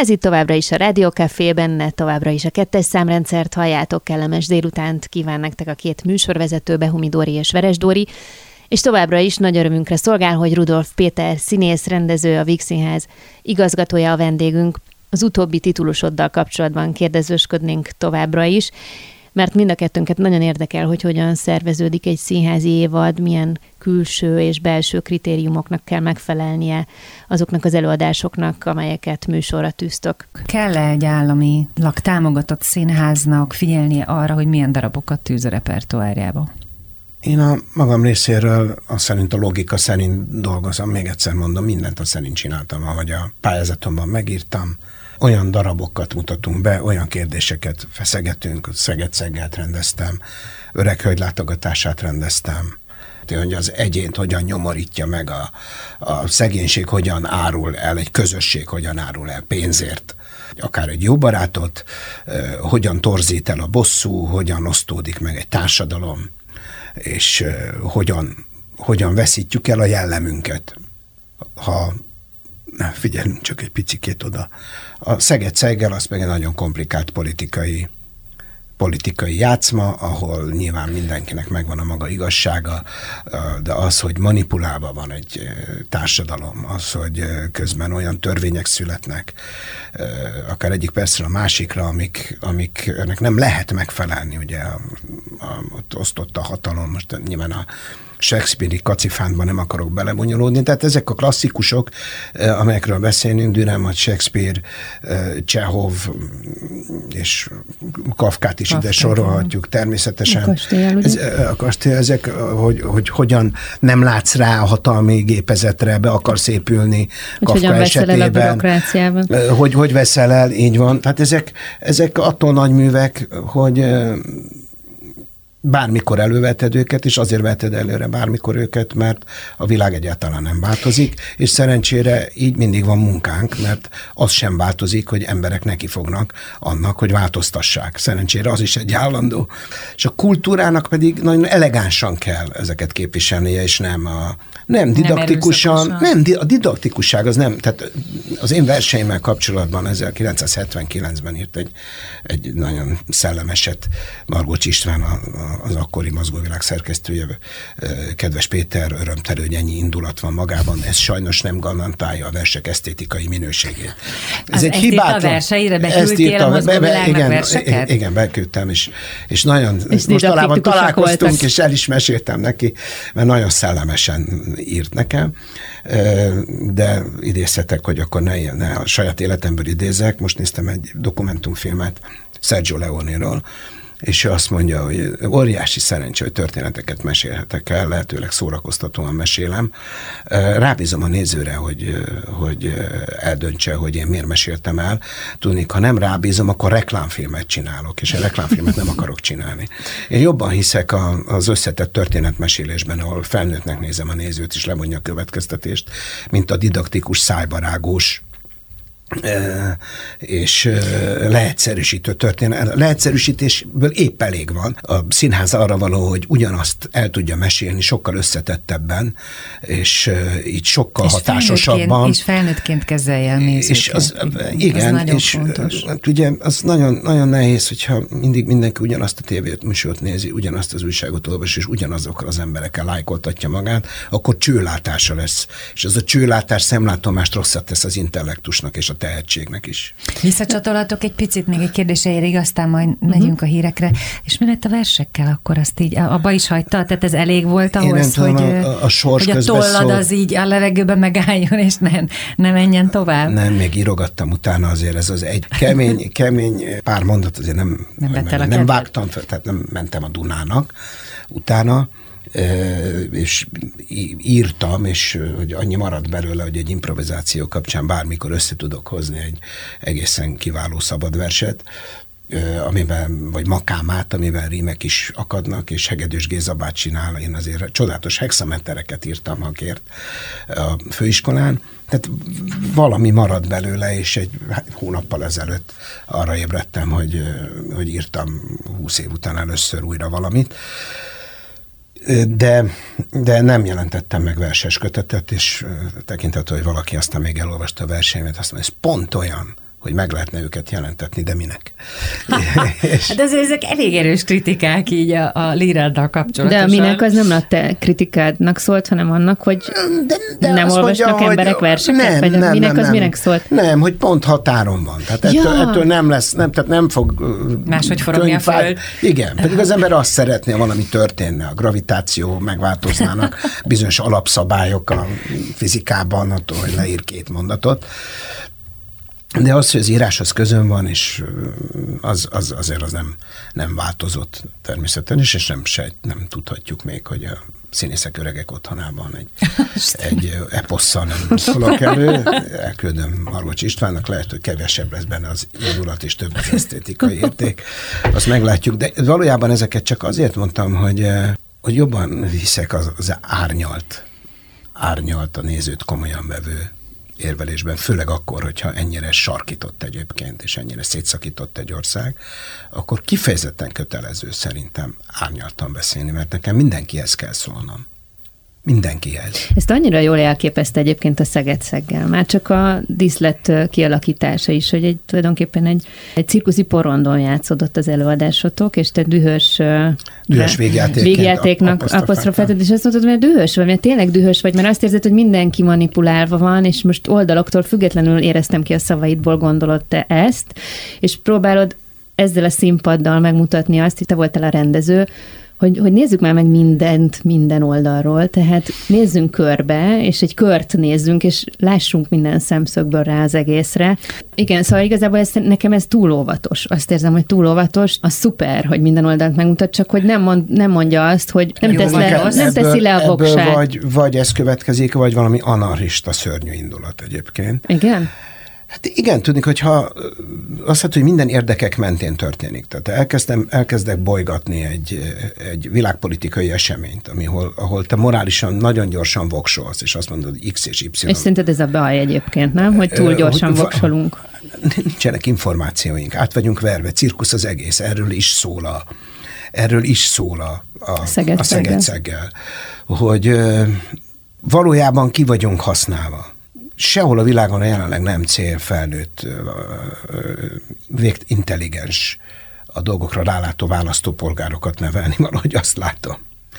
Ez itt továbbra is a Rádió Café, benne továbbra is a 2-es számrendszert halljátok, kellemes délutánt kíván nektek a két műsorvezető, Behumi Dóri és Veres Dóri, és továbbra is nagy örömünkre szolgál, hogy Rudolf Péter színész, rendező, a Víg Színház igazgatója a vendégünk. Az utóbbi titulusoddal kapcsolatban kérdezősködnénk továbbra is, mert mind a kettőnket nagyon érdekel, hogy hogyan szerveződik egy színházi évad, milyen külső és belső kritériumoknak kell megfelelnie azoknak az előadásoknak, amelyeket műsorra tűztök. Kell-e egy államilag támogatott színháznak figyelnie arra, hogy milyen darabokat tűz a repertoárjába? Én a magam részéről azt szerint, a logika szerint dolgozom, még egyszer mondom, mindent azt szerint csináltam, ahogy a pályázatomban megírtam. Olyan darabokat mutatunk be, olyan kérdéseket feszegetünk, Szeged-Szeggelt rendeztem, Öreg hölgy látogatását rendeztem, hogy az egyént hogyan nyomorítja meg a szegénység, hogyan árul el, egy közösség hogyan árul el pénzért, akár egy jó barátot, hogyan torzít el a bosszú, hogyan osztódik meg egy társadalom, és hogyan veszítjük el a jellemünket. Ha figyelünk csak egy picikét oda. A Szeged-Szeggel az meg egy nagyon komplikált politikai játszma, ahol nyilván mindenkinek megvan a maga igazsága, de az, hogy manipulálva van egy társadalom, az, hogy közben olyan törvények születnek, akár egyik percre a másikra, amiknek nem lehet megfelelni, ugye ott osztott a hatalom, most nyilván a Shakespeare-i kacifántban nem akarok belebonyolódni, tehát ezek a klasszikusok, amelyekről beszélünk, Dürer, Shakespeare, Csehov és Kafkát is ide sorolhatjuk természetesen. A kastély, ezek, hogy hogyan nem látsz rá a hatalmi gépezetre, be akarsz épülni Kafka esetében. Hogy veszel el, így van. Tehát ezek attól nagy művek, hogy bármikor előveted őket, és azért veted előre bármikor őket, mert a világ egyáltalán nem változik, és szerencsére így mindig van munkánk, mert az sem változik, hogy emberek nekifognak annak, hogy változtassák. Szerencsére az is egy állandó. És a kultúrának pedig nagyon elegánsan kell ezeket képviselnie, és nem didaktikusan, a didaktikusság az nem, tehát az én verseimmel kapcsolatban 1979-ben írt egy nagyon szellemeset Margócs István, az akkori Mozgóvilág szerkesztője, kedves Péter, örömtelő, ennyi indulat van magában, ez sajnos nem garantálja a versek esztétikai minőségét. Ez egy hibátlan. Ezt a verseire beküldtél a Mozgóvilágnak verseket? Igen, beküldtem, és nagyon, mostanában találkoztunk, és el is meséltem neki, mert nagyon szellemesen írt nekem, de idézhetek, hogy akkor ne a saját életemből idézek. Most néztem egy dokumentumfilmet Sergio Leone-ről, és ő azt mondja, hogy óriási szerencsé, hogy történeteket mesélhetek el, lehetőleg szórakoztatóan mesélem. Rábízom a nézőre, hogy eldöntse, hogy én miért meséltem el. Tudnék, ha nem rábízom, akkor reklámfilmet csinálok, és a reklámfilmet nem akarok csinálni. Én jobban hiszek az összetett történetmesélésben, ahol felnőttnek nézem a nézőt, és levonja a következtetést, mint a didaktikus, szájbarágós, és leegyszerűsítő történet. Leegyszerűsítésből épp elég van. A színház arra való, hogy ugyanazt el tudja mesélni sokkal összetettebben, és így sokkal hatásosabban. És felnőttként kezelje a nézőket. Igen, az nagyon és fontos. Ugye az nagyon, nagyon nehéz, hogyha mindig mindenki ugyanazt a tévét műsort nézi, ugyanazt az újságot olvas, és ugyanazokkal az emberekkel lájkoltatja magát, akkor csőlátása lesz. És az a csőlátás szemlátomást rosszat tesz az intellektusnak és a tehetségnek is. Visszacsatolhatok egy picit még egy kérdéseig, aztán majd megyünk a hírekre. És mi lett a versekkel akkor? Azt így abba is hagyta? Tehát ez elég volt ahhoz, hogy a tollad az így a levegőben megálljon, és ne menjen tovább? Nem, még írogattam utána, azért ez az egy kemény pár mondat, azért nem vágtam fel, tehát nem mentem a Dunának utána, és írtam, és hogy annyi maradt belőle, hogy egy improvizáció kapcsán bármikor össze tudok hozni egy egészen kiváló szabadverset, amiben, vagy makámát, amiben rímek is akadnak, és Hegedűs Géza bácsinál, én azért csodálatos hexametereket írtam, ha kért a főiskolán, tehát valami maradt belőle, és egy hónappal ezelőtt arra ébredtem, hogy írtam 20 év után először újra valamit, de nem jelentettem meg verses kötetet, és tekintető, hogy valaki aztán még elolvasta a verseimet, azt mondja, ez pont olyan, hogy meg lehetne őket jelentetni, de minek? Hát ezek elég erős kritikák így a Liráddal kapcsolatosan. De minek az nem a te kritikádnak szólt, hanem annak, hogy nem olvasnak mondja, emberek verseket? Minek szólt? Nem, hogy pont határon van. Tehát ettől nem lesz, tehát nem fog... Máshogy forogni a föld. Igen, pedig az ember azt szeretné, valami történne, a gravitáció megváltoznának, bizonyos alapszabályok a fizikában, attól, hogy leír 2 mondatot. De az, hogy az íráshoz közön van, és azért az nem változott természetesen, és nem tudhatjuk még, hogy a Színészek Öregek Otthonában egy eposszal nem szólok elő. Elküldöm Margocs Istvánnak, lehet, hogy kevesebb lesz benne az indulat, és több az esztétikai érték. Azt meglátjuk, de valójában ezeket csak azért mondtam, hogy jobban hiszek az árnyalt a nézőt komolyan vevő érvelésben, főleg akkor, hogyha ennyire sarkított egyébként, és ennyire szétszakított egy ország, akkor kifejezetten kötelező szerintem árnyaltan beszélni, mert nekem mindenkihez kell szólnom. Mindenkihez. Ezt annyira jól elképezte egyébként a Szeged-Szeggel. Már csak a díszlet kialakítása is, hogy tulajdonképpen egy cirkuszi porondon játszódott az előadásotok, és te dühös végjátéknak apostrofáltad, és azt mondtad, hogy dühös vagy, mert tényleg dühös vagy, mert azt érzed, hogy mindenki manipulálva van, és most oldaloktól függetlenül éreztem ki a szavaidból, gondolod te ezt, és próbálod ezzel a színpaddal megmutatni azt, hogy te voltál a rendező, hogy nézzük már meg mindent minden oldalról, tehát nézzünk körbe, és egy kört nézzünk, és lássunk minden szemszögből rá az egészre. Igen, szóval igazából nekem ez túl óvatos. Azt érzem, hogy túl óvatos. Az szuper, hogy minden oldalt megmutat, csak hogy nem mondja azt, hogy nem teszi le a voksát. Vagy ez következik, vagy valami anarchista szörnyű indulat egyébként. Igen? Hát igen, tudni, hogyha azt hát, hogy minden érdekek mentén történik. Tehát elkezdek bolygatni egy világpolitikai eseményt, ahol te morálisan nagyon gyorsan voksolsz, és azt mondod X és Y. És szerinted ez a baj egyébként, nem? Hogy túl gyorsan voksolunk? Nincsenek információink, át vagyunk verve, cirkusz az egész, erről is szól a Szeged-Szeggel, hogy valójában ki vagyunk használva. Sehol a világon jelenleg nem cél felnőtt, intelligens, a dolgokra rálátó választópolgárokat nevelni, valahogy azt látom.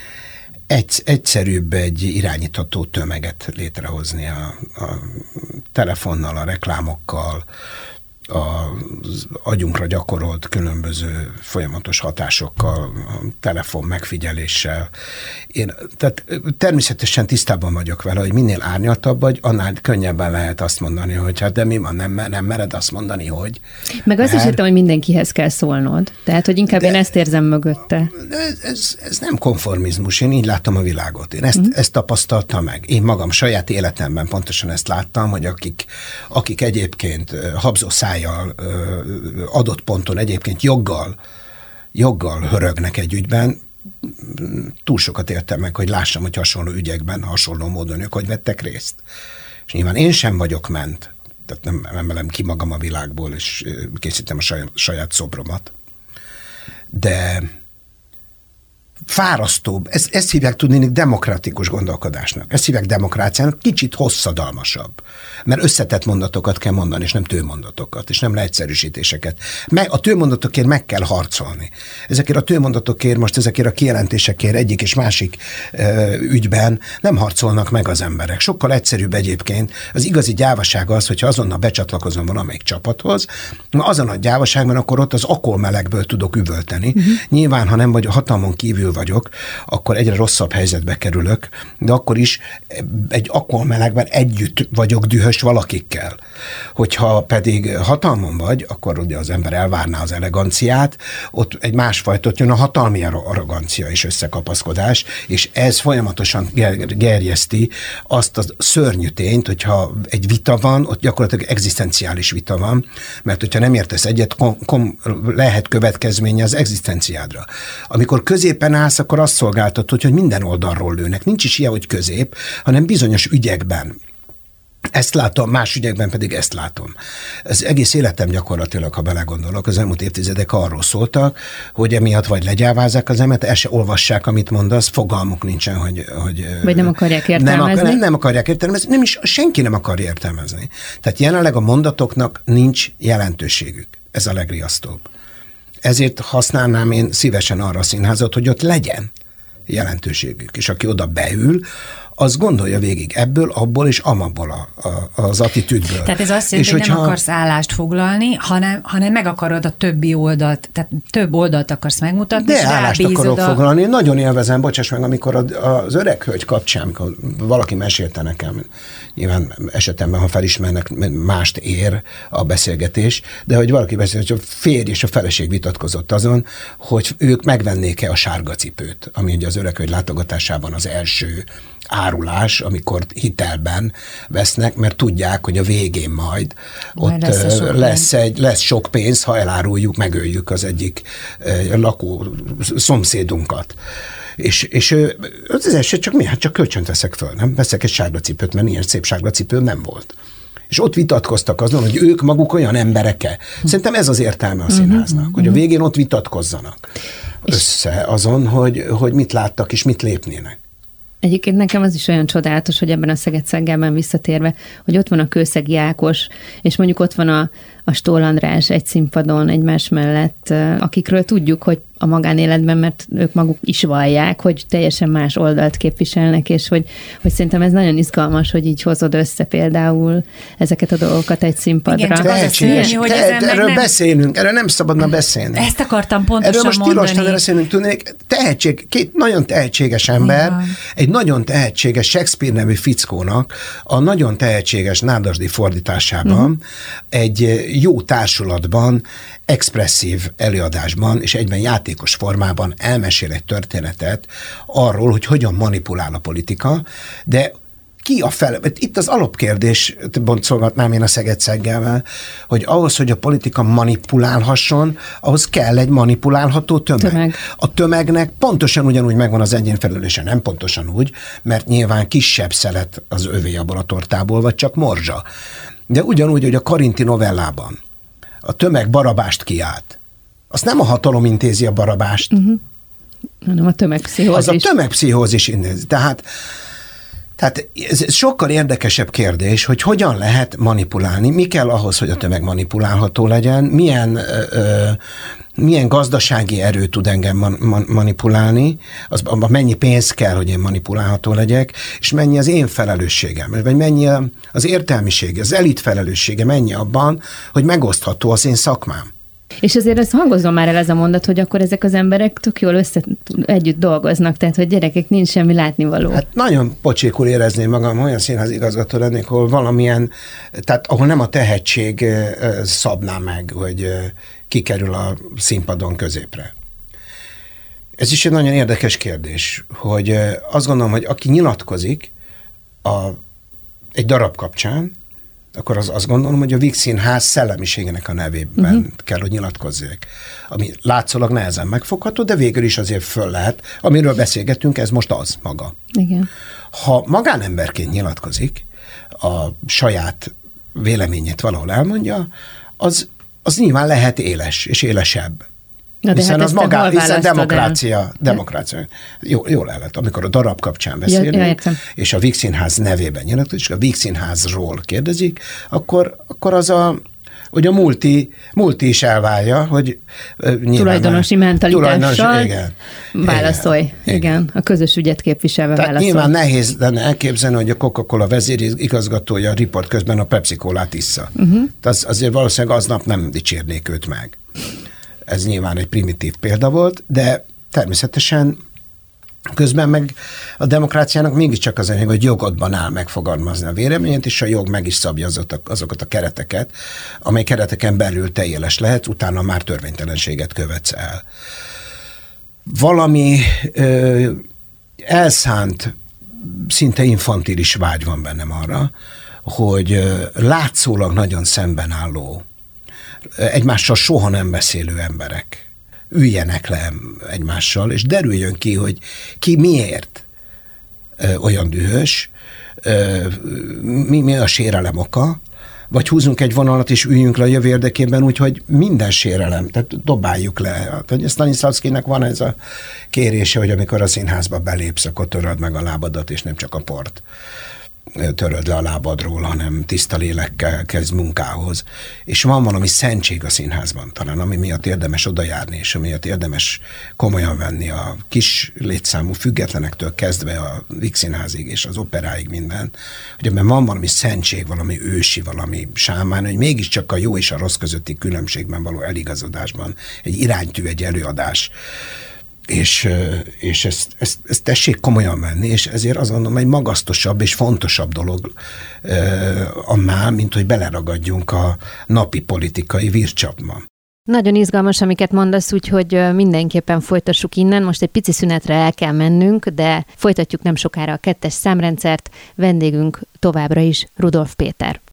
Egyszerűbb egy irányítható tömeget létrehozni a telefonnal, a reklámokkal, az agyunkra gyakorolt különböző folyamatos hatásokkal, a telefon megfigyeléssel. Tehát természetesen tisztában vagyok vele, hogy minél árnyaltabb vagy, annál könnyebben lehet azt mondani, hogy hát de mi van, nem mered azt mondani, hogy... Meg azt is értem, hogy mindenkihez kell szólnod. Tehát, hogy inkább én ezt érzem mögötte. Ez nem konformizmus, én így láttam a világot. Én ezt tapasztaltam meg. Én magam saját életemben pontosan ezt láttam, hogy akik egyébként habzószájjal adott ponton egyébként joggal hörögnek egy ügyben, túl sokat értem meg, hogy lássam, hogy hasonló ügyekben, hasonló módon ők hogy vettek részt. És nyilván én sem vagyok ment, tehát nem emelem ki magam a világból, és készítem a saját szobromat. De fárasztóbb, ezt hívják tudni demokratikus gondolkodásnak. Ezt hívják demokráciának, kicsit hosszadalmasabb. Mert összetett mondatokat kell mondani, és nem tőmondatokat, és nem leegyszerűsítéseket. A tőmondatokért meg kell harcolni. Ezekért a tőmondatokért, most ezekért a kijelentésekért egyik és másik ügyben nem harcolnak meg az emberek. Sokkal egyszerűbb egyébként. Az igazi gyávaság az, hogyha azonnal becsatlakozom valamelyik csapathoz, azon a gyávaságban akkor ott az akolmelegből tudok üvölteni. Nyilván, ha nem vagy hatalmon kívül vagyok, akkor egyre rosszabb helyzetbe kerülök, de akkor is egy akolmelegben együtt vagyok dühös valakikkel. Hogyha pedig hatalmon vagy, akkor ugye az ember elvárná az eleganciát, ott egy másfajta, ott jön a hatalmi arrogancia és összekapaszkodás, és ez folyamatosan gerjeszti azt a szörnyű tényt, hogyha egy vita van, ott gyakorlatilag egzisztenciális vita van, mert hogyha nem értesz egyet, lehet következménye az egzisztenciádra. Amikor középen állsz, akkor azt szolgáltatod, hogy minden oldalról lőnek. Nincs is ilyen, hogy közép, hanem bizonyos ügyekben Ezt látom, más ügyekben pedig ezt látom. Ez egész életem gyakorlatilag, ha belegondolok, az elmúlt évtizedek arról szóltak, hogy emiatt vagy legyávázzák az embert, el se olvassák, amit mondasz, fogalmuk nincsen, hogy vagy nem akarják értelmezni. Nem akarják értelmezni, nem is, senki nem akar értelmezni. Tehát jelenleg a mondatoknak nincs jelentőségük. Ez a legriasztóbb. Ezért használnám én szívesen arra a színházat, hogy ott legyen jelentőségük. És aki oda beül, az gondolja végig ebből, abból és amabból az attitűdből. Tehát ez azt jelenti, hogy nem akarsz állást foglalni, hanem meg akarod a többi oldalt, tehát több oldalt akarsz megmutatni, de állást akarok foglalni. Nagyon élvezem, bocsáss meg, amikor az öreg hölgy kapcsán, amikor valaki mesélte nekem, nyilván esetemben, ha felismernek, mást ér a beszélgetés, de hogy valaki beszélt, hogy a férj és a feleség vitatkozott azon, hogy ők megvennék-e a sárga cipőt, ami ugye az öreg hölgy látogatásában az első árulás, amikor hitelben vesznek, mert tudják, hogy a végén majd ott lesz sok pénz, ha eláruljuk, megöljük az egyik lakó szomszédunkat. És az eset csak mi? Hát csak kölcsönt veszek föl, nem? Veszek egy sárga cipőt, mert ilyen szép sárga cipő nem volt. És ott vitatkoztak azon, hogy ők maguk olyan emberek-e. Szerintem ez az értelme a színháznak, hogy a végén ott vitatkozzanak össze azon, hogy mit láttak és mit lépnének. Egyébként nekem az is olyan csodálatos, hogy ebben a Szeged-Szengelben visszatérve, hogy ott van a Kőszegi Ákos, és mondjuk ott van a Stoll András egy színpadon egymás mellett, akikről tudjuk, hogy a magánéletben, mert ők maguk is vallják, hogy teljesen más oldalt képviselnek, és hogy szerintem ez nagyon izgalmas, hogy így hozod össze például ezeket a dolgokat egy színpadra. Igen, csak az a színű, hogy erről nem... beszélünk, erről nem szabadna beszélni. Ezt akartam pontosan erről most mondani. Erről most beszélünk, tudnék, két nagyon tehetséges ember, igen. Egy nagyon tehetséges Shakespeare nevű fickónak a nagyon tehetséges Nádasdy fordításában egy jó társulatban, expresszív előadásban és egyben játékos formában elmesél egy történetet arról, hogy hogyan manipulál a politika, de ki a fele? Itt az alapkérdés, boncolgatnám én a Szeged-Szengelvel, hogy ahhoz, hogy a politika manipulálhasson, ahhoz kell egy manipulálható tömeg. A tömegnek pontosan ugyanúgy megvan az egyén felelőse, nem pontosan úgy, mert nyilván kisebb szelet az övé abból a tortából, vagy csak morzsa. De ugyanúgy, hogy a Karinti novellában a tömeg Barabást kiált. Azt nem a hatalom intézi a Barabást. Hanem a tömegpszichózis. Az a tömegpszichózis intézi. Tehát ez sokkal érdekesebb kérdés, hogy hogyan lehet manipulálni, mi kell ahhoz, hogy a tömeg manipulálható legyen, milyen gazdasági erő tud engem manipulálni, abban mennyi pénz kell, hogy én manipulálható legyek, és mennyi az én felelősségem, vagy mennyi az értelmisége, az elit felelőssége, mennyi abban, hogy megosztható az én szakmám. És azért ezt hangozzon már el ez a mondat, hogy akkor ezek az emberek tök jól együtt dolgoznak, tehát hogy gyerekek, nincs semmi látnivaló. Hát nagyon pocsékul érezném magam, olyan színházigazgató lennék, ahol valamilyen, tehát ahol nem a tehetség szabná meg, hogy kikerül a színpadon középre. Ez is egy nagyon érdekes kérdés, hogy azt gondolom, hogy aki nyilatkozik egy darab kapcsán, akkor azt gondolom, hogy a Víg Színház szellemiségének a nevében kell, hogy nyilatkozzék. Ami látszólag nehezen megfogható, de végül is azért föl lehet. Amiről beszélgetünk, ez most az maga. Igen. Ha magánemberként nyilatkozik, a saját véleményét valahol elmondja, az nyilván lehet éles és élesebb. Hiszen hát az hiszen demokrácia. Jól el lett. Amikor a darab kapcsán beszélünk, és a Víg Színház nevében nyilatkozik, és a Víg Színházról kérdezik, akkor az hogy a multi is elválja, hogy tulajdonosi mentalitással válaszolj. Igen, a közös ügyet képviselve válaszolj. Nyilván nehéz lenne elképzelni, hogy a Coca-Cola vezérigazgatója a riport közben a Pepsi-Colát issza. Tehát azért valószínűleg aznap nem dicsérnék őt meg. Ez nyilván egy primitív példa volt, de természetesen közben meg a demokráciának mégiscsak az enyém, hogy jogodban áll megfogalmazni a véleményét, és a jog meg is szabja azokat a kereteket, amely kereteken belül te éles lehet, utána már törvénytelenséget követsz el. Valami elszánt, szinte infantilis vágy van bennem arra, hogy látszólag nagyon szemben álló, egymással soha nem beszélő emberek üljenek le egymással, és derüljön ki, hogy ki miért olyan dühös, mi a sérelem oka, vagy húzunk egy vonalat és üljünk le a jövő érdekében, úgyhogy minden sérelem, tehát dobáljuk le. Stanislavskinek van ez a kérése, hogy amikor a színházba belépsz, akkor töröd meg a lábadat, és nem csak a port töröd le a lábadról, hanem tiszta lélekkel kezd munkához. És van valami szentség a színházban talán, ami miatt érdemes odajárni, és ami miatt érdemes komolyan venni a kis létszámú függetlenektől kezdve a Vígszínházig és az operáig minden, hogy ebben van valami szentség, valami ősi, valami sámán, hogy mégiscsak a jó és a rossz közötti különbségben való eligazodásban egy iránytű, egy előadás, és ezt tessék komolyan venni, és ezért azt gondolom, egy magasztosabb és fontosabb dolog annál, mint hogy beleragadjunk a napi politikai vircsapba. Nagyon izgalmas, amiket mondasz, úgyhogy mindenképpen folytassuk innen. Most egy pici szünetre el kell mennünk, de folytatjuk nem sokára a 2-es számrendszert. Vendégünk továbbra is Rudolf Péter.